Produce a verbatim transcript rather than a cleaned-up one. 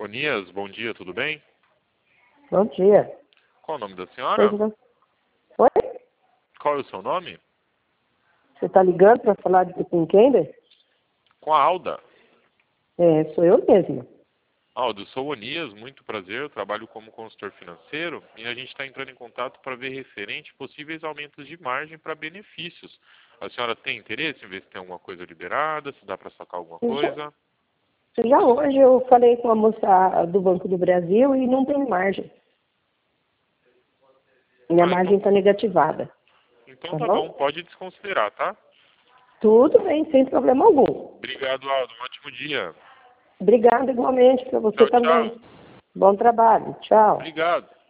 Onias, bom dia, tudo bem? Bom dia. Qual o nome da senhora? Pois não. Oi? Qual é o seu nome? Você está ligando para falar de com quem? né? Com a Alda. É, sou eu mesma. Alda, eu sou o Onias, muito prazer, eu trabalho como consultor financeiro e a gente está entrando em contato para ver referente possíveis aumentos de margem para benefícios. A senhora tem interesse em ver se tem alguma coisa liberada, se dá para sacar alguma coisa? Já, já hoje eu falei com a moça do Banco do Brasil e não tem margem. Minha Ah, margem então, está negativada. então Tá tá bom? bom, pode desconsiderar, tá? Tudo bem, sem problema algum. Obrigado, Alda, um ótimo dia. Obrigada igualmente para você Tchau, tchau. também. Bom trabalho. Tchau. Obrigado.